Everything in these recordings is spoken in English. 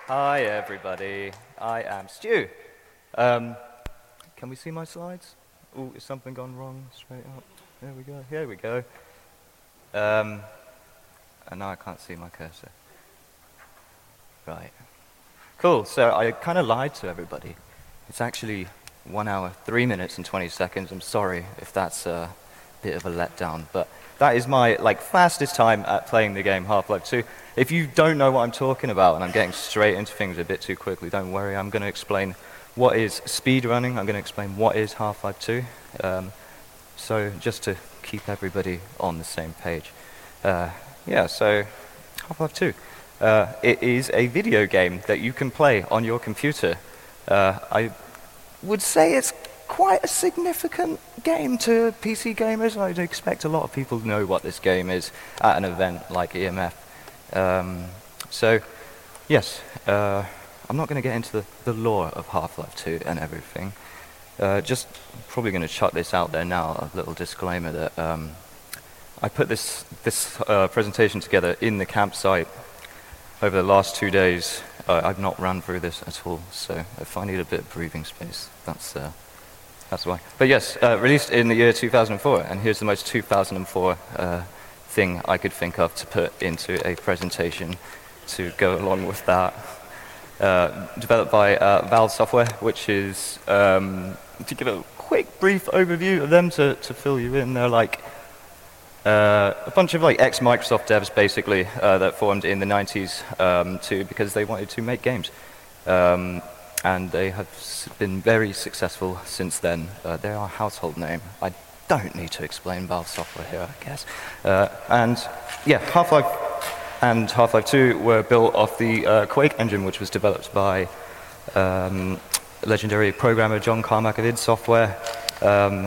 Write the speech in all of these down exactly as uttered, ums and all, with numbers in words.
Hi everybody, I am Stu. Um, can we see my slides? Oh, is something gone wrong? Straight up. There we go, here we go. Um, and now I can't see my cursor. Right. Cool, so I kind of lied to everybody. It's actually one hour, three minutes and twenty seconds. I'm sorry if that's a bit of a letdown, but that is my like fastest time at playing the game Half-Life two. If you don't know what I'm talking about and I'm getting straight into things a bit too quickly, don't worry. I'm going to explain what is speedrunning. I'm going to explain what is Half-Life two. Um, so just to keep everybody on the same page. Uh, yeah, so Half-Life two. Uh, it is a video game that you can play on your computer. Uh, I would say it's quite a significant game to P C gamers. I'd expect a lot of people to know what this game is at an event like E M F. Um, so, yes, uh, I'm not going to get into the, the lore of Half-Life two and everything. Uh, just probably going to chuck this out there now, a little disclaimer that um, I put this, this uh, presentation together in the campsite over the last two days. Uh, I've not run through this at all, so if I need a bit of breathing space, that's, uh, that's why. But yes, uh, released in the year two thousand four, and here's the most two thousand four uh, thing I could think of to put into a presentation to go along with that. Uh, developed by uh, Valve Software, which is, um, to give a quick brief overview of them to, to fill you in, they're like uh, a bunch of like ex-Microsoft devs basically uh, that formed in the nineties um, to, because they wanted to make games. Um, and they have been very successful since then. Uh, they are a household name. I don't need to explain Valve Software here, I guess. Uh, and yeah, Half-Life and Half-Life two were built off the uh, Quake engine, which was developed by um, legendary programmer John Carmack of id Software. Um,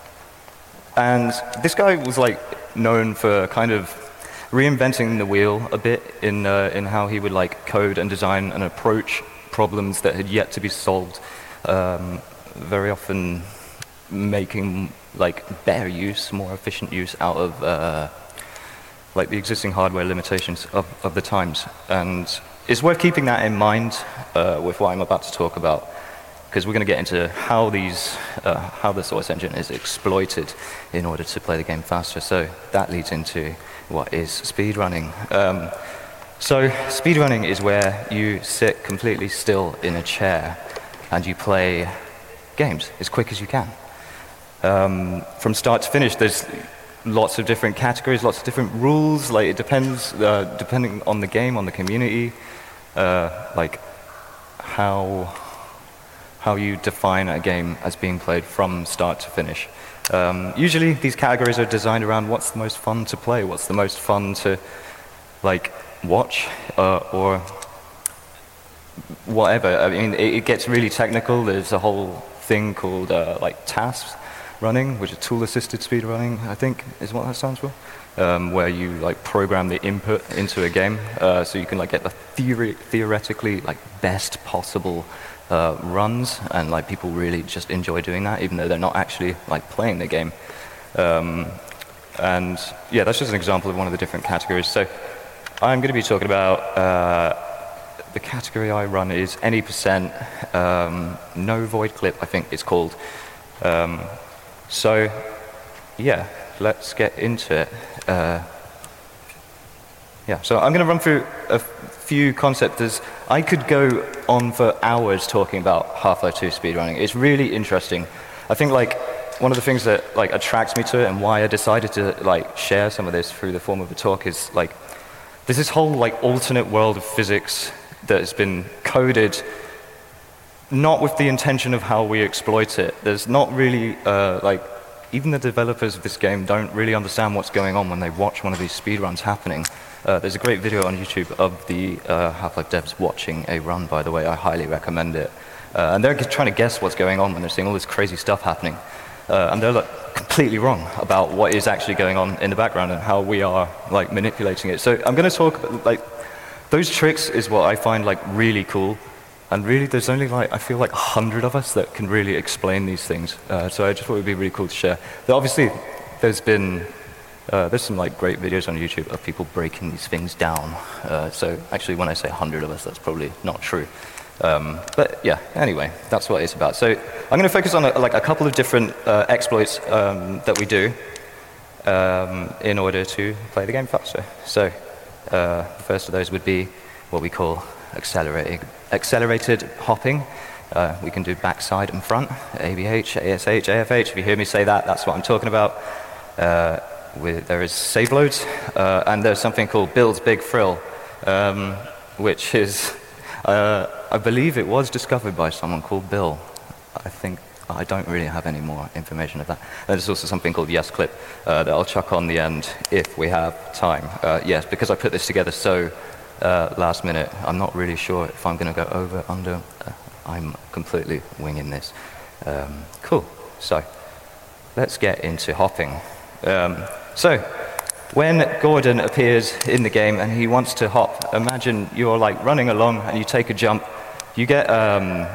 and this guy was like known for kind of reinventing the wheel a bit in uh, in how he would like code and design and approach problems that had yet to be solved. Um, very often making like better use, more efficient use out of uh, like the existing hardware limitations of, of the times. And it's worth keeping that in mind uh, with what I'm about to talk about, because we're going to get into how these, uh, how the Source engine is exploited in order to play the game faster. So that leads into what is speedrunning. Um, so speedrunning is where you sit completely still in a chair and you play games as quick as you can. Um, from start to finish, there's lots of different categories, lots of different rules. Like it depends, uh, depending on the game, on the community, uh, like how how you define a game as being played from start to finish. Um, usually, these categories are designed around what's the most fun to play, what's the most fun to like watch, uh, or whatever. I mean, it, it gets really technical. There's a whole thing called uh, like tasks running, which is tool-assisted speed running, I think is what that stands for, um, where you like program the input into a game, uh, so you can like get the theory, theoretically like best possible uh, runs, and like people really just enjoy doing that, even though they're not actually like playing the game. Um, and yeah, that's just an example of one of the different categories. So I'm going to be talking about uh, the category I run is any percent, um, no void clip, I think it's called. Um, So, yeah, let's get into it. Uh, yeah, so I'm going to run through a few concepts. I could go on for hours talking about Half-Life two speedrunning. It's really interesting. I think like one of the things that like attracts me to it and why I decided to like share some of this through the form of a talk is like there's this whole like alternate world of physics that has been coded not with the intention of how we exploit it. There's not really, uh, like, even the developers of this game don't really understand what's going on when they watch one of these speedruns happening. Uh, there's a great video on YouTube of the uh, Half-Life devs watching a run, by the way. I highly recommend it. Uh, and they're trying to guess what's going on when they're seeing all this crazy stuff happening. Uh, and they're like, completely wrong about what is actually going on in the background and how we are like manipulating it. So I'm going to talk, like, those tricks is what I find like really cool. And really, there's only like, I feel like a hundred of us that can really explain these things. Uh, so I just thought it would be really cool to share. But obviously, there's been Uh, there's some like great videos on YouTube of people breaking these things down. Uh, so actually, when I say a hundred of us, that's probably not true. Um, but yeah, anyway, that's what it's about. So I'm going to focus on a, like a couple of different uh, exploits um, that we do um, in order to play the game faster. So uh, the first of those would be what we call accelerating, accelerated hopping. Uh, we can do backside and front, A B H, A S H, A F H. If you hear me say that, that's what I'm talking about. Uh, with, there is save loads, uh, and there's something called Bill's Big Frill, um, which is, uh, I believe it was discovered by someone called Bill. I think, I don't really have any more information of that. And there's also something called Yes Clip uh, that I'll chuck on the end if we have time. Uh, yes, because I put this together so uh, last minute, I'm not really sure if I'm going to go over, under. Uh, I'm completely winging this. Um, cool. So let's get into hopping. Um, so when Gordon appears in the game and he wants to hop, imagine you're like running along and you take a jump. You get um,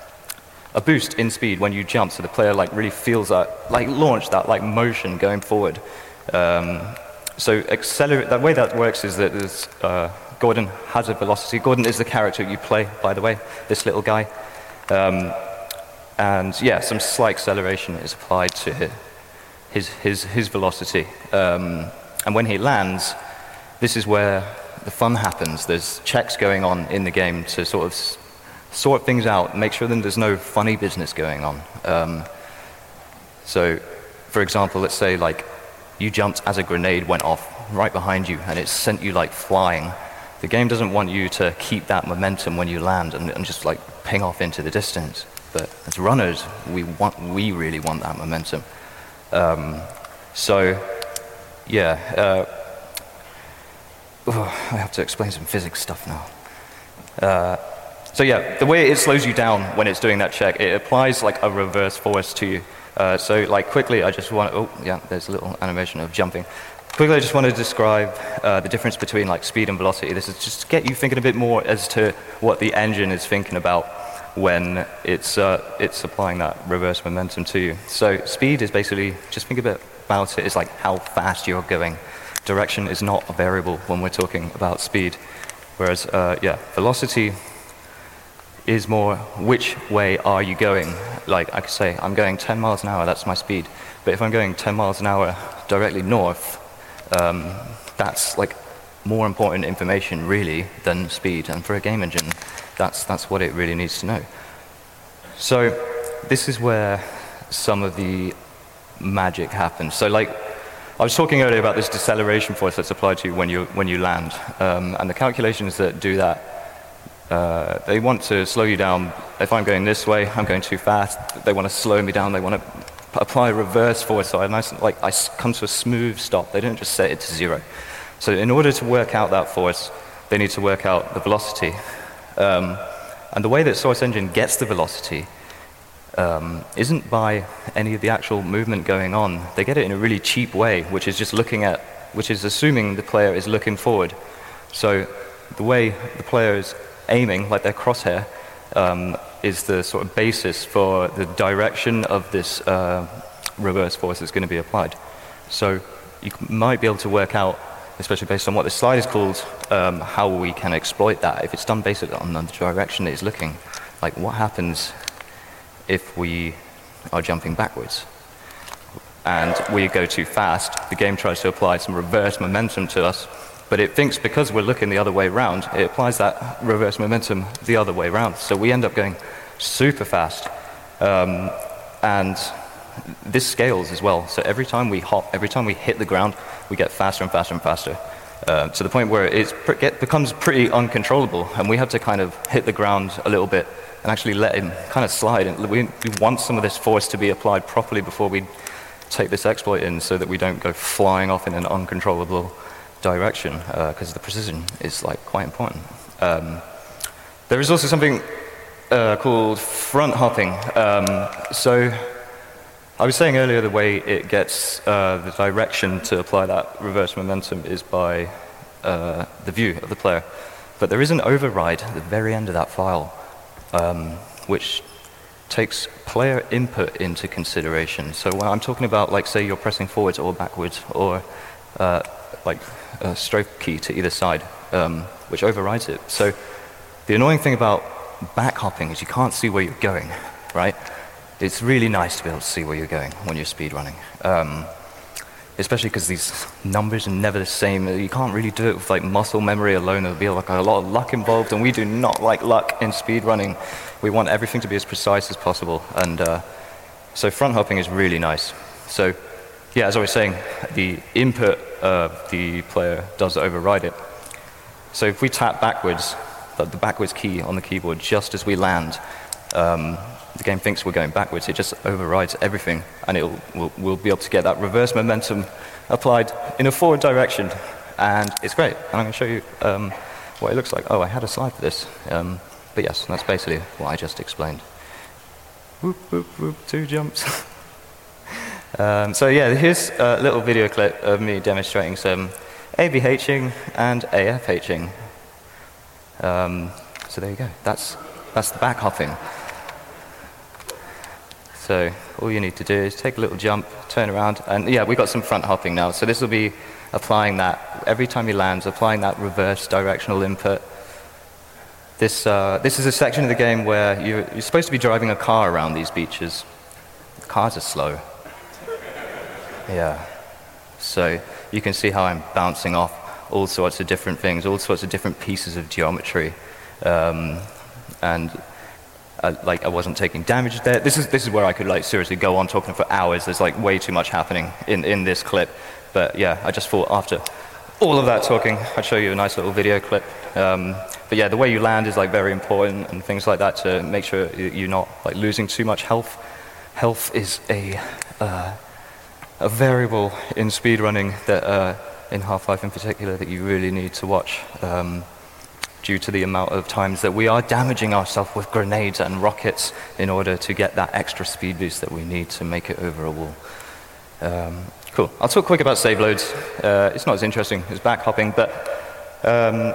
a boost in speed when you jump, so the player like really feels that, like launch, that like motion going forward. Um, so accelerate. The way that works is that there's, uh, Gordon has a velocity. Gordon is the character you play, by the way, this little guy. Um, and yeah, some slight acceleration is applied to his, his, his velocity. Um, and when he lands, this is where the fun happens. There's checks going on in the game to sort of s sort things out, make sure that there's no funny business going on. Um, so, for example, let's say like you jumped as a grenade went off right behind you and it sent you like flying. The game doesn't want you to keep that momentum when you land and, and just like ping off into the distance. But as runners, we want, we really want that momentum. Um, so, yeah, uh, oh, I have to explain some physics stuff now. Uh, so yeah, the way it slows you down when it's doing that check, it applies like a reverse force to you. Uh, so like quickly, I just want to, oh yeah, there's a little animation of jumping. Quickly, I just want to describe uh, the difference between like speed and velocity. This is just to get you thinking a bit more as to what the engine is thinking about when it's, uh, it's applying that reverse momentum to you. So speed is basically, just think a bit about it, it's like how fast you're going. Direction is not a variable when we're talking about speed. Whereas, uh, yeah, velocity is more which way are you going. Like I could say, I'm going ten miles an hour, that's my speed. But if I'm going ten miles an hour directly north, Um, that's like more important information really than speed, and for a game engine that's that's what it really needs to know. So this is where some of the magic happens. So like I was talking earlier about this deceleration force that's applied to you when you when you land, um, and the calculations that do that, uh, they want to slow you down. If I'm going this way, I'm going too fast, they want to slow me down, they want to apply reverse force, so I, nice, like, I come to a smooth stop. They don't just set it to zero. So in order to work out that force, they need to work out the velocity. Um, and the way that Source Engine gets the velocity um, isn't by any of the actual movement going on. They get it in a really cheap way, which is just looking at, which is assuming the player is looking forward. So the way the player is aiming, like their crosshair, um, is the sort of basis for the direction of this uh, reverse force that's going to be applied. So you might be able to work out, especially based on what this slide is called, um, how we can exploit that. If it's done based on the direction that it's looking, like what happens if we are jumping backwards and we go too fast, the game tries to apply some reverse momentum to us, but it thinks because we're looking the other way around, it applies that reverse momentum the other way around. So we end up going super fast. Um, and this scales as well. So every time we hop, every time we hit the ground, we get faster and faster and faster. Uh, to the point where it becomes pretty uncontrollable, and we have to kind of hit the ground a little bit and actually let him kind of slide. And we, we want some of this force to be applied properly before we take this exploit in, so that we don't go flying off in an uncontrollable direction, because uh, the precision is like quite important. Um, there is also something uh, called front hopping. Um, so I was saying earlier the way it gets uh, the direction to apply that reverse momentum is by uh, the view of the player. But there is an override at the very end of that file, um, which takes player input into consideration. So when I'm talking about, like, say you're pressing forwards or backwards, or uh, like a stroke key to either side, um, which overrides it. So the annoying thing about back hopping is you can't see where you're going, right? It's really nice to be able to see where you're going when you're speedrunning. Um, especially because these numbers are never the same. You can't really do it with like muscle memory alone. There'll be like a lot of luck involved, and we do not like luck in speedrunning. We want everything to be as precise as possible, and uh, so front hopping is really nice. So yeah, as I was saying, the input of the player does override it. So if we tap backwards, the backwards key on the keyboard just as we land, um, the game thinks we're going backwards. It just overrides everything, and it'll, we'll, we'll be able to get that reverse momentum applied in a forward direction, and it's great. And I'm going to show you um, what it looks like. Oh, I had a slide for this, um, but yes, that's basically what I just explained. Whoop, whoop, whoop, two jumps. um, so yeah, here's a little video clip of me demonstrating some A B H-ing and A F H-ing. Um, so there you go. That's, that's the back hopping. So all you need to do is take a little jump, turn around, and yeah, we've got some front hopping now. So this will be applying that, every time he lands, applying that reverse directional input. This, uh, this is a section of the game where you're, you're supposed to be driving a car around these beaches. The cars are slow. Yeah. So you can see how I'm bouncing off all sorts of different things, all sorts of different pieces of geometry. Um, and Uh, like I wasn't taking damage there. This is this is where I could like seriously go on talking for hours. There's like way too much happening in in this clip. But yeah, I just thought after all of that talking, I'd show you a nice little video clip. Um, but yeah, the way you land is like very important and things like that to make sure you're not like losing too much health. Health is a uh, a variable in speedrunning that uh, in Half-Life in particular that you really need to watch. Um, due to the amount of times that we are damaging ourselves with grenades and rockets in order to get that extra speed boost that we need to make it over a wall. Um, cool. I'll talk quick about save loads. Uh, it's not as interesting as back hopping, but um,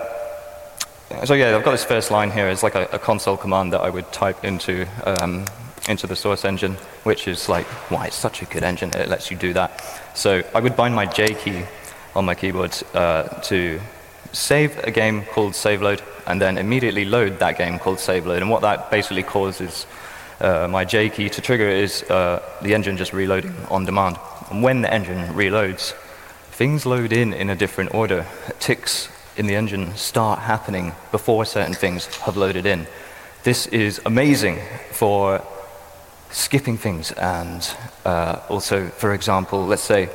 so yeah, I've got this first line here. It's like a, a console command that I would type into um, into the source engine, which is like, why, it's such a good engine. It lets you do that. So I would bind my J key on my keyboard uh, to save a game called SaveLoad, and then immediately load that game called SaveLoad. And what that basically causes uh, my J key to trigger is uh, the engine just reloading on demand. And when the engine reloads, things load in in a different order. Ticks in the engine start happening before certain things have loaded in. This is amazing for skipping things, and uh, also, for example, let's say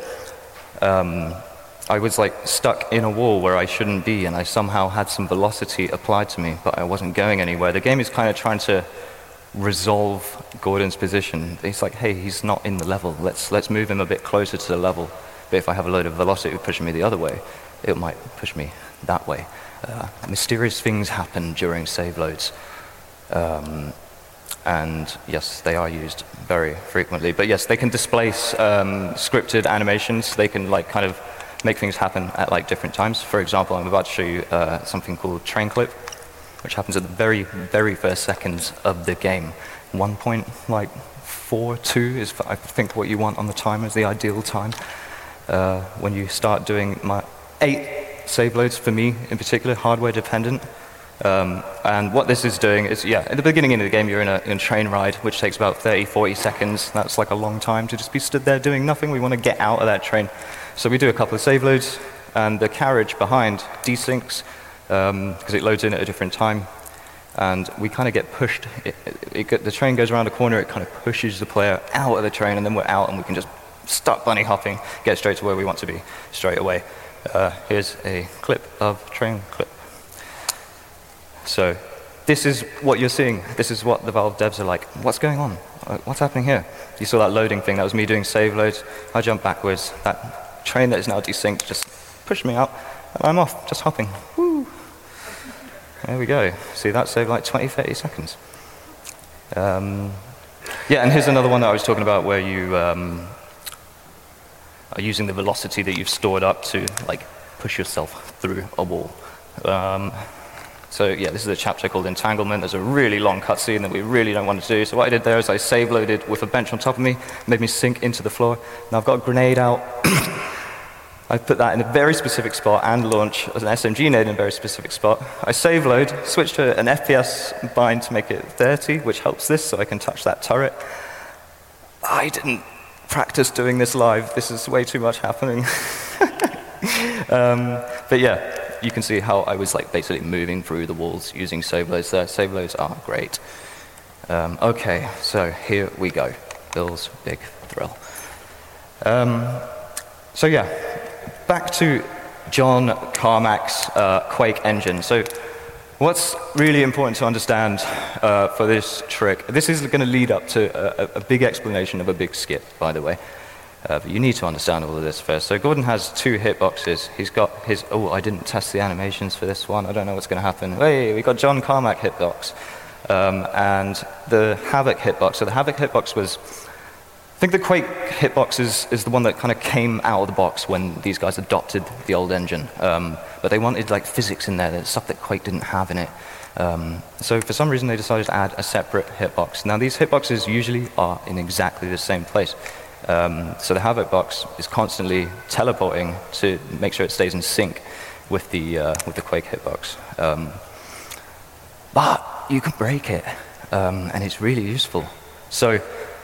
um, I was like stuck in a wall where I shouldn't be, and I somehow had some velocity applied to me, but I wasn't going anywhere. The game is kind of trying to resolve Gordon's position. It's like, hey, he's not in the level. Let's let's move him a bit closer to the level. But if I have a load of velocity pushing me the other way, it might push me that way. Uh, mysterious things happen during save loads. Um, and yes, they are used very frequently. But yes, they can displace um, scripted animations. They can like kind of make things happen at like different times. For example, I'm about to show you uh, something called train clip, which happens at the very, very first seconds of the game. one point four two is, I think, what you want on the timer is the ideal time. Uh, when you start doing my eight save loads, for me in particular, hardware dependent. Um, and what this is doing is, yeah, at the beginning of the game, you're in a, in a train ride, which takes about thirty, forty seconds. That's like a long time to just be stood there doing nothing. We want to get out of that train. So we do a couple of save loads, and the carriage behind desyncs, because um, it loads in at a different time. And we kind of get pushed. It, it, it, the train goes around a corner, it kind of pushes the player out of the train, and then we're out, and we can just start bunny hopping, get straight to where we want to be straight away. Uh, here's a clip of train clip. So this is what you're seeing. This is what the Valve devs are like. What's going on? What's happening here? You saw that loading thing. That was me doing save loads. I jumped backwards. That train that is now desynced just pushed me out, and I'm off, just hopping. Woo! There we go. See, that saved like twenty, thirty seconds. Um, yeah, and here's another one that I was talking about where you um, are using the velocity that you've stored up to like push yourself through a wall. Um, So yeah, this is a chapter called Entanglement. There's a really long cutscene that we really don't want to do. So what I did there is I save loaded with a bench on top of me, made me sink into the floor. Now I've got a grenade out. I put that in a very specific spot and launch as an S M G nade in a very specific spot. I save load, switch to an F P S bind to make it thirty, which helps this so I can touch that turret. I didn't practice doing this live. This is way too much happening. um, but yeah, you can see how I was like basically moving through the walls using save loads there. Save loads are great. Um, okay, so here we go. Bill's big thrill. Um, so yeah, back to John Carmack's uh, Quake engine. So what's really important to understand uh, for this trick, this is going to lead up to a, a big explanation of a big skip, by the way. Uh, but you need to understand all of this first. So Gordon has two hitboxes. He's got his, oh, I didn't test the animations for this one. I don't know what's going to happen. Hey, we got John Carmack hitbox. Um, and the Havoc hitbox. So the Havoc hitbox was, I think the Quake hitbox is, is the one that kind of came out of the box when these guys adopted the old engine. Um, but they wanted like physics in there, the stuff that Quake didn't have in it. Um, so for some reason they decided to add a separate hitbox. Now these hitboxes usually are in exactly the same place. Um, so the Havoc box is constantly teleporting to make sure it stays in sync with the, uh, with the Quake hitbox. Um, but you can break it, um, and it's really useful. So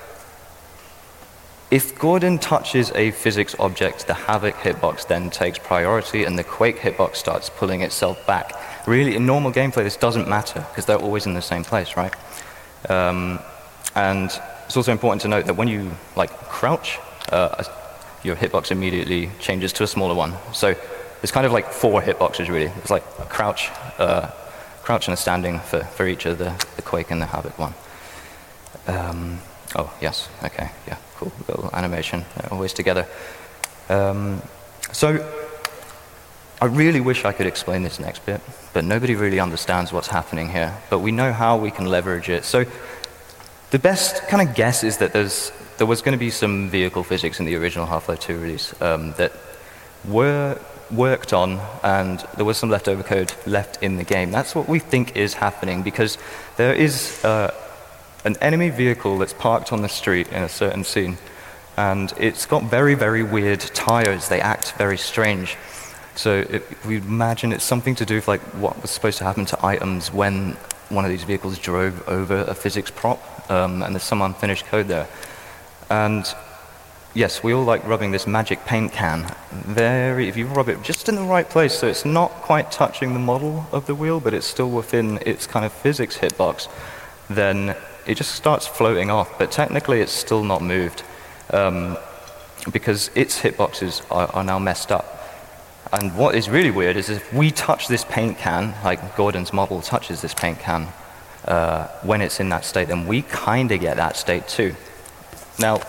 if Gordon touches a physics object, the Havoc hitbox then takes priority, and the Quake hitbox starts pulling itself back. Really, in normal gameplay, this doesn't matter, because they're always in the same place, right? Um, and it's also important to note that when you like crouch, uh, your hitbox immediately changes to a smaller one. So there's kind of like four hitboxes, really. It's like a crouch, uh, crouch and a standing for, for each of the, the Quake and the Havoc one. Um, oh, yes, okay, yeah, cool, little animation, they're always together. Um, so, I really wish I could explain this next bit, but nobody really understands what's happening here, but we know how we can leverage it. So, the best kind of guess is that there's, there was going to be some vehicle physics in the original Half-Life two release um, that were worked on, and there was some leftover code left in the game. That's what we think is happening, because there is uh, an enemy vehicle that's parked on the street in a certain scene, and it's got very, very weird tires. They act very strange. So it, we imagine it's something to do with like what was supposed to happen to items when one of these vehicles drove over a physics prop, um, and there's some unfinished code there. And yes, we all like rubbing this magic paint can. Very, if you rub it just in the right place, so it's not quite touching the model of the wheel, but it's still within its kind of physics hitbox, then it just starts floating off. But technically, it's still not moved, um, because its hitboxes are, are now messed up. And what is really weird is if we touch this paint can, like Gordon's model touches this paint can, uh, when it's in that state, then we kind of get that state too. Now,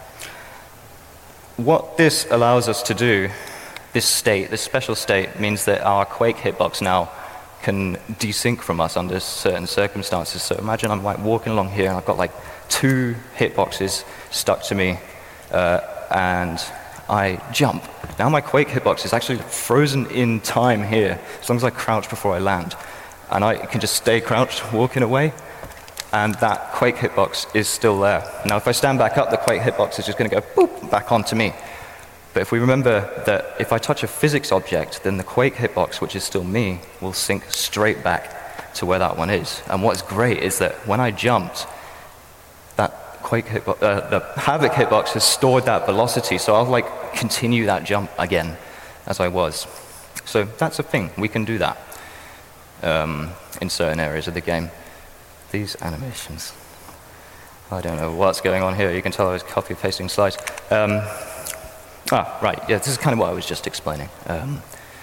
what this allows us to do, this state, this special state, means that our Quake hitbox now can desync from us under certain circumstances. So imagine I'm like walking along here and I've got like two hitboxes stuck to me, uh, and I jump. Now my Quake hitbox is actually frozen in time here, as long as I crouch before I land. And I can just stay crouched, walking away, and that Quake hitbox is still there. Now if I stand back up, the Quake hitbox is just going to go boop, back onto me. But if we remember that if I touch a physics object, then the Quake hitbox, which is still me, will sync straight back to where that one is. And what's great is that when I jumped, that Quake hitbox, uh, the Havoc hitbox has stored that velocity, so I'll like continue that jump again as I was. So that's a thing, we can do that um, in certain areas of the game. These animations, I don't know what's going on here. You can tell I was copy pasting slides. Um, ah, right, yeah, this is kind of what I was just explaining. Um,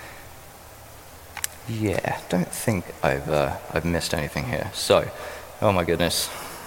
yeah, don't think I've uh, I've missed anything here. So, oh my goodness.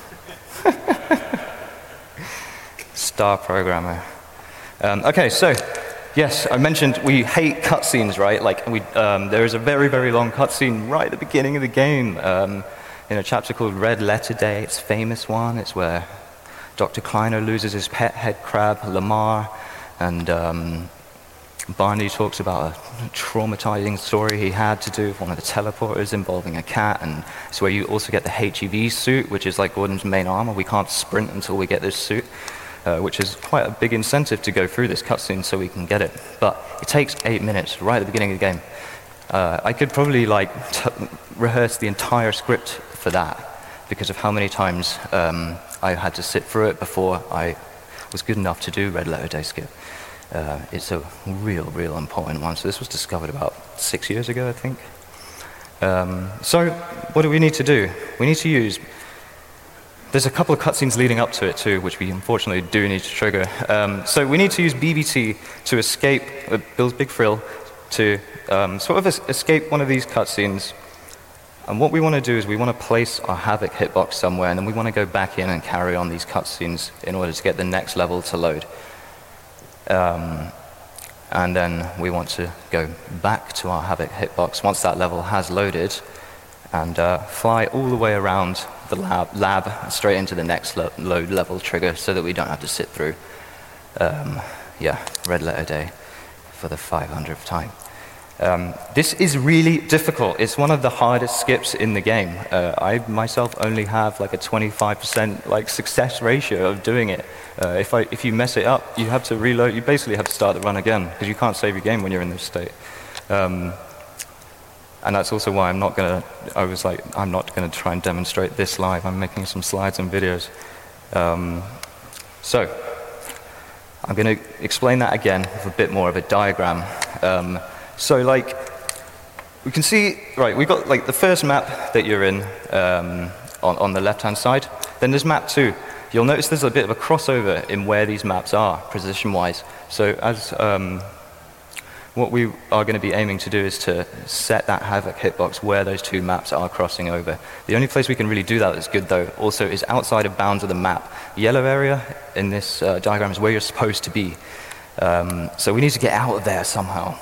Star programmer. Um, okay, so yes, I mentioned we hate cutscenes, right? Like we, um, there is a very, very long cutscene right at the beginning of the game um, in a chapter called Red Letter Day. It's a famous one. It's where Doctor Kleiner loses his pet head crab, Lamar, and um, Barney talks about a traumatizing story he had to do with one of the teleporters involving a cat, and it's where you also get the H E V suit, which is like Gordon's main armor. We can't sprint until we get this suit. uh, which is quite a big incentive to go through this cutscene so we can get it. But it takes eight minutes right at the beginning of the game. Uh, I could probably like t rehearse the entire script for that because of how many times um, I had to sit through it before I was good enough to do Red Letter Day Skip. Uh, it's a real, real important one. So this was discovered about six years ago, I think. Um, so what do we need to do? We need to use... There's a couple of cutscenes leading up to it too, which we unfortunately do need to trigger. Um, so we need to use B B T to escape uh, Bill's Big Thrill, to um, sort of es escape one of these cutscenes. And what we want to do is we want to place our Havoc hitbox somewhere, and then we want to go back in and carry on these cutscenes in order to get the next level to load. Um, and then we want to go back to our Havoc hitbox once that level has loaded, and uh, fly all the way around the lab, lab straight into the next lo load level trigger so that we don't have to sit through, um, yeah, Red Letter Day for the five hundredth time. Um, this is really difficult. It's one of the hardest skips in the game. Uh, I myself only have like a twenty-five percent like success ratio of doing it. Uh, if, I, if you mess it up, you have to reload. You basically have to start the run again because you can't save your game when you're in this state. Um, and that's also why I'm not gonna. I was like, I'm not gonna try and demonstrate this live. I'm making some slides and videos. Um, so I'm gonna explain that again with a bit more of a diagram. Um, So like, we can see, right, we've got like the first map that you're in um, on, on the left-hand side. Then there's map two. You'll notice there's a bit of a crossover in where these maps are, position-wise. So as um, what we are going to be aiming to do is to set that Havoc hitbox where those two maps are crossing over. The only place we can really do that that's good, though, also is outside of bounds of the map. The yellow area in this uh, diagram is where you're supposed to be. Um, so we need to get out of there somehow.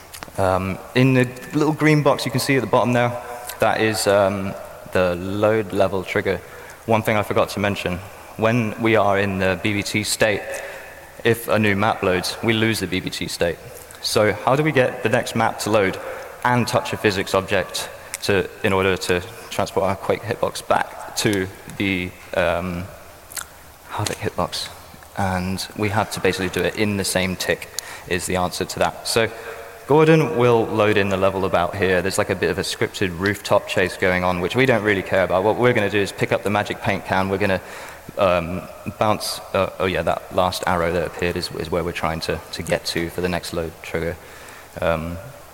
Um, in the little green box you can see at the bottom there, that is um, the load level trigger. One thing I forgot to mention, when we are in the B B T state, if a new map loads, we lose the B B T state. So how do we get the next map to load and touch a physics object to, in order to transport our Quake hitbox back to the um, Havoc hitbox? And we have to basically do it in the same tick is the answer to that. So Gordon will load in the level about here. There's like a bit of a scripted rooftop chase going on, which we don't really care about. What we're going to do is pick up the magic paint can. We're going to um, bounce, uh, oh yeah, that last arrow that appeared is, is where we're trying to, to get to for the next load trigger. Um,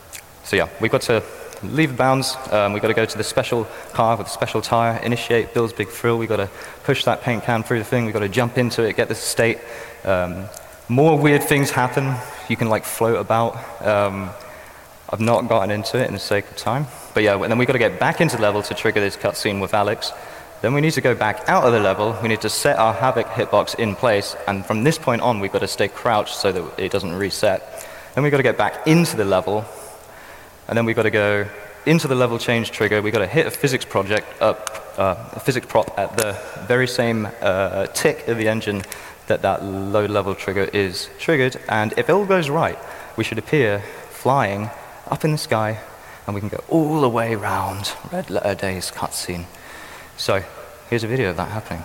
so yeah, we've got to leave the bounds. Um, we've got to go to the special car with the special tire, initiate Bill's Big Thrill. We've got to push that paint can through the thing. We've got to jump into it, get the state. Um, more weird things happen. You can like float about. Um, I've not gotten into it in the sake of time. But yeah, and then we've got to get back into the level to trigger this cutscene with Alex. Then we need to go back out of the level. We need to set our Havoc hitbox in place. And from this point on, we've got to stay crouched so that it doesn't reset. Then we've got to get back into the level. And then we've got to go into the level change trigger. We've got to hit a physics project up, uh, a physics prop at the very same uh, tick of the engine that that load level trigger is triggered, and if it all goes right, we should appear flying up in the sky, and we can go all the way around Red Letter Day's cutscene. So here's a video of that happening.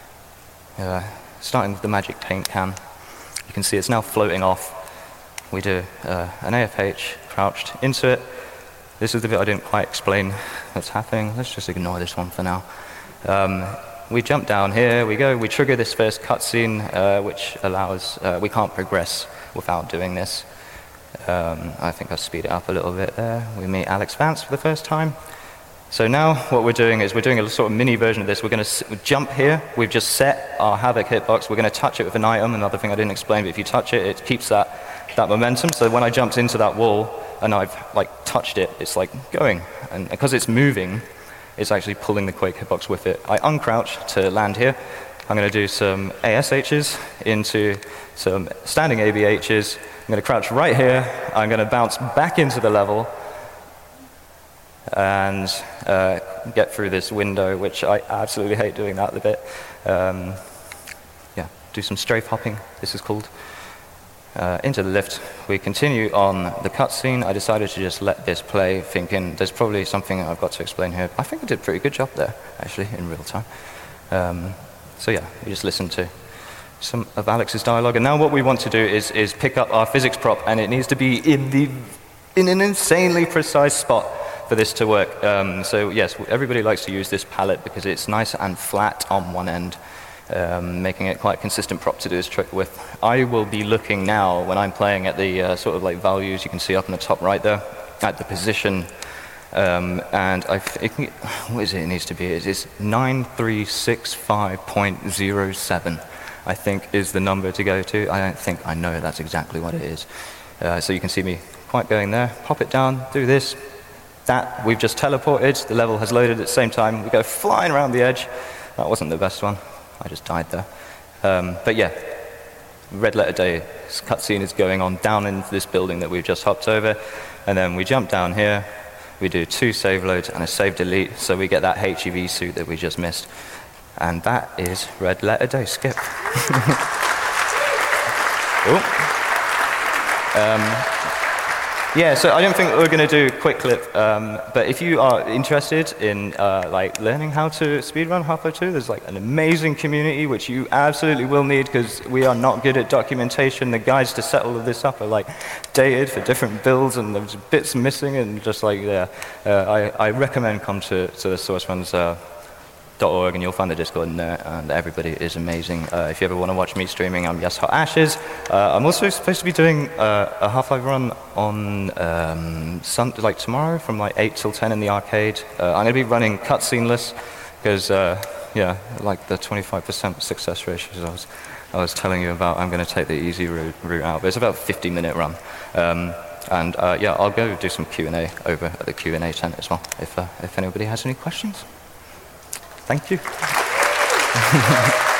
Uh, starting with the magic paint can, you can see it's now floating off. We do uh, an A F H, crouched into it. This is the bit I didn't quite explain that's happening. Let's just ignore this one for now. Um, We jump down here, we go, we trigger this first cutscene, uh, which allows, uh, we can't progress without doing this. Um, I think I'll speed it up a little bit there. We meet Alex Vance for the first time. So now what we're doing is we're doing a sort of mini version of this. We're going to jump here, we've just set our Havoc hitbox, we're going to touch it with an item. Another thing I didn't explain, but if you touch it, it keeps that, that momentum. So when I jumped into that wall and I've like touched it, it's like going. And because it's moving, it's actually pulling the Quake hitbox with it. I uncrouch to land here. I'm going to do some A S H's into some standing A B H's. I'm going to crouch right here. I'm going to bounce back into the level and uh, get through this window, which I absolutely hate doing that a bit. Um, yeah, do some strafe hopping, this is called. Uh, into the lift. We continue on the cutscene. I decided to just let this play, thinking there's probably something I've got to explain here. I think I did a pretty good job there, actually, in real time. Um, so yeah, we just listen to some of Alex's dialogue. And now what we want to do is, is pick up our physics prop, and it needs to be in, the, in an insanely precise spot for this to work. Um, so yes, everybody likes to use this palette because it's nice and flat on one end, um, making it quite a consistent prop to do this trick with. I will be looking now, when I'm playing, at the uh, sort of like values you can see up in the top right there, at the position. Um, and I it can, what is it it needs to be? It is nine three six five point zero seven, I think, is the number to go to. I don't think I know that's exactly what it is. Uh, so you can see me quite going there. Pop it down, do this. That, we've just teleported. The level has loaded at the same time. We go flying around the edge. That wasn't the best one. I just died there. Um, but yeah, Red Letter Day cutscene is going on down into this building that we've just hopped over. And then we jump down here. We do two save loads and a save delete, so we get that H E V suit that we just missed. And that is Red Letter Day. Skip. um, yeah, so I don't think we're going to do quick clip, um, but if you are interested in uh, like learning how to speedrun Half-Life two, there's like an amazing community which you absolutely will need, because we are not good at documentation. The guides to set all of this up are like dated for different builds, and there's bits missing, and just like, yeah, uh, I, I recommend come to, to the SourceRuns uh, dot org, and you'll find the Discord in there, and everybody is amazing. Uh, if you ever want to watch me streaming, I'm Yes Hot Ashes. Uh, I'm also supposed to be doing uh, a Half-Life run on um, some, like tomorrow from like eight till ten in the arcade. Uh, I'm going to be running cutsceneless, because uh, yeah, like the twenty-five percent success ratios I was, I was telling you about, I'm going to take the easy route, route out. But it's about a fifty minute run. Um, and uh, yeah, I'll go do some Q and A over at the Q and A tent as well, if, uh, if anybody has any questions. Thank you.